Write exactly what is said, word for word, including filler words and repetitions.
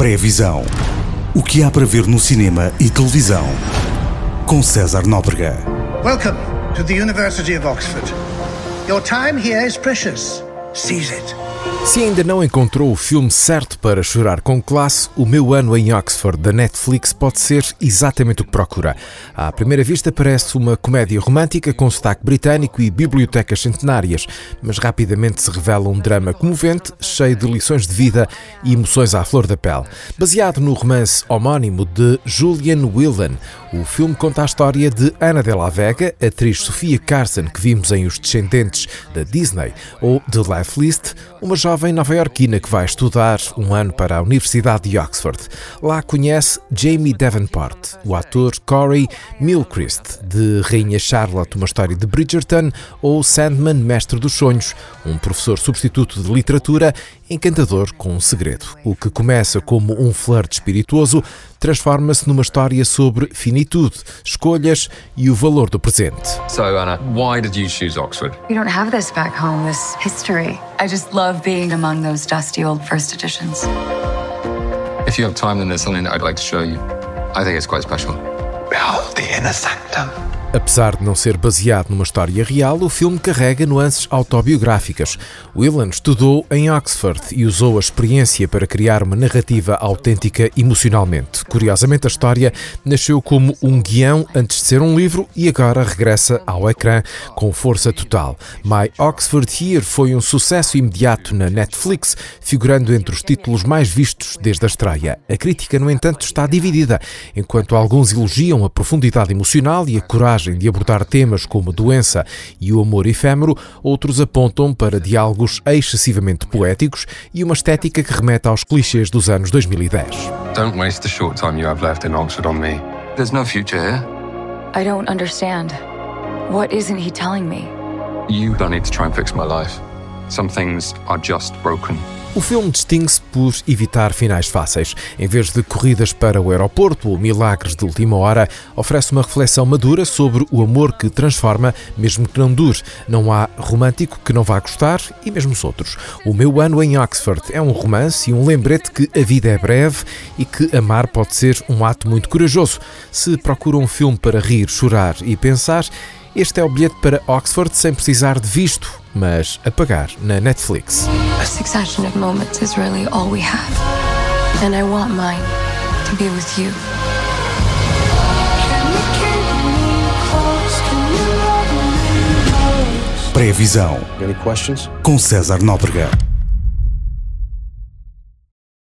Pré-visão. O que há para ver no cinema e televisão. Com César Nóbrega. Welcome to the University of Oxford. Your time here is precious. Seize it. Se ainda não encontrou o filme certo para chorar com classe, O Meu Ano em Oxford, da Netflix, pode ser exatamente o que procura. À primeira vista parece uma comédia romântica com sotaque britânico e bibliotecas centenárias, mas rapidamente se revela um drama comovente, cheio de lições de vida e emoções à flor da pele. Baseado no romance homónimo de Julian Whelan, o filme conta a história de Ana de la Vega, atriz Sofia Carson, que vimos em Os Descendentes da Disney, ou The Life List, uma jovem nova-iorquina que vai estudar um ano para a Universidade de Oxford. Lá conhece Jamie Davenport, o ator Corey Milchrist, de Rainha Charlotte, uma história de Bridgerton, ou Sandman, Mestre dos Sonhos, um professor substituto de literatura encantador com um segredo. O que começa como um flerte espirituoso transforma-se numa história sobre finitude, escolhas e o valor do presente. So, Anna, why did you choose Oxford? We don't have this back home, this history. I just love being among those dusty old first editions. If you have time, then there's something that I'd like to show you. I think it's quite special. Behold the inner sanctum. Apesar de não ser baseado numa história real, o filme carrega nuances autobiográficas. Whelan estudou em Oxford e usou a experiência para criar uma narrativa autêntica emocionalmente. Curiosamente, a história nasceu como um guião antes de ser um livro e agora regressa ao ecrã com força total. My Oxford Year foi um sucesso imediato na Netflix, figurando entre os títulos mais vistos desde a estreia. A crítica, no entanto, está dividida, enquanto alguns elogiam a profundidade emocional e a coragem de abordar temas como a doença e o amor efêmero, outros apontam para diálogos excessivamente poéticos e uma estética que remete aos clichês dos anos dois mil e dez. Don't waste the short time you have left in Oxford on me. There's no future here. I don't understand. What isn't he telling me? You don't need to try and fix my life. Some things are just broken. O filme distingue-se por evitar finais fáceis. Em vez de corridas para o aeroporto ou milagres de última hora, oferece uma reflexão madura sobre o amor que transforma, mesmo que não dure. Não há romântico que não vá gostar, e mesmo os outros. O Meu Ano em Oxford é um romance e um lembrete que a vida é breve e que amar pode ser um ato muito corajoso. Se procura um filme para rir, chorar e pensar, este é o bilhete para Oxford sem precisar de visto, mas a pagar na Netflix. A succession of moments is really all we have. And I want mine to be with you. Pré-visão. Any questions? Com César Nóbrega.